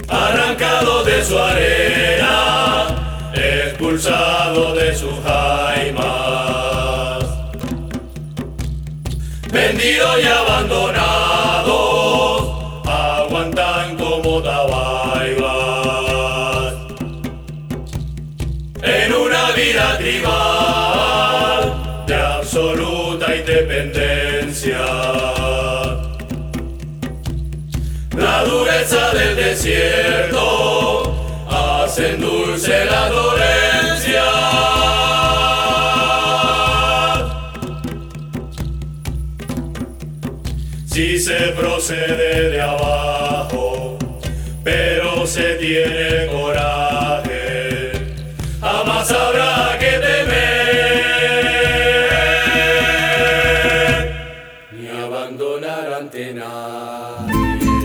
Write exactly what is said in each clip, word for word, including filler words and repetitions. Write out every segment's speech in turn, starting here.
arrancado de su arena, expulsado de sus jaimas, vendidos y abandonados, aguantan como tabaibas, en una vida tribal de absoluta independencia. La dureza del desierto hacen dulce la dolencia. Si se procede de abajo, pero se tiene coraje, jamás habrá que temer ni abandonar ante nadie.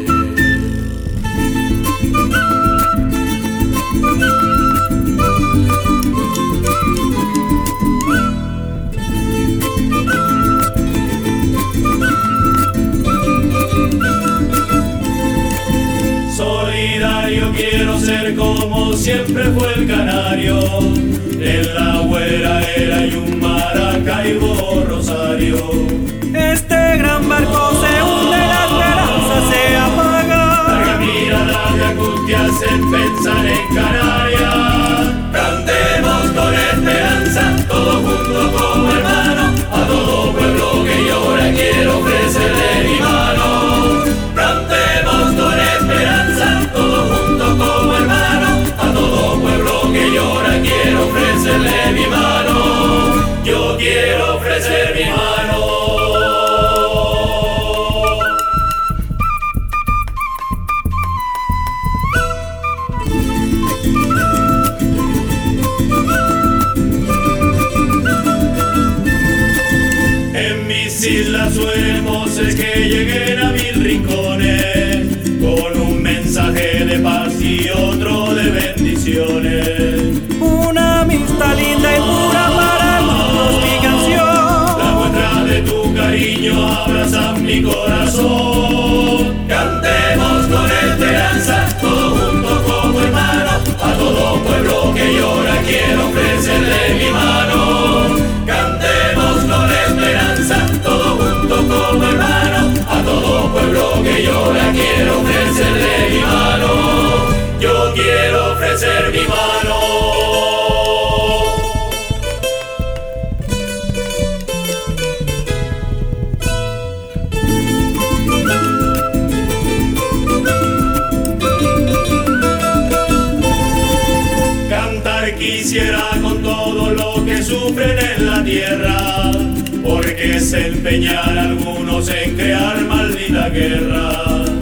Solidario quiero ser como siempre fue el canario, en la güera era y un Maracaibo Rosario. Este gran barco se hunde, la esperanza se apaga. Larga mirada de angustia hacen pensar en Canarias. Cantemos con esperanza, todos juntos como hermanos, a todo pueblo que llora quiero ofrecerle mi mano. Cantemos con esperanza, todos juntos como hermanos, a todo pueblo que llora quiero ofrecerle mi mano. Yo quiero ofrecer mi mano. En mis islas suenen voces que lleguen a mil rincones, con un mensaje de paz y otro de bendiciones. Una amistad linda y pura para el mundo es mi canción. La muestra de tu cariño abraza mi corazón. Cantemos con esperanza, todos juntos como hermanos, a todo pueblo que llora quiero ofrecerle mi mano. Cantemos con esperanza, todos juntos como hermanos, a todo pueblo que llora quiero ofrecerle mi mano. Yo quiero ofrecer mi mano. Quisiera con todo lo que sufren en la tierra, porque se empeñan algunos en crear maldita guerra.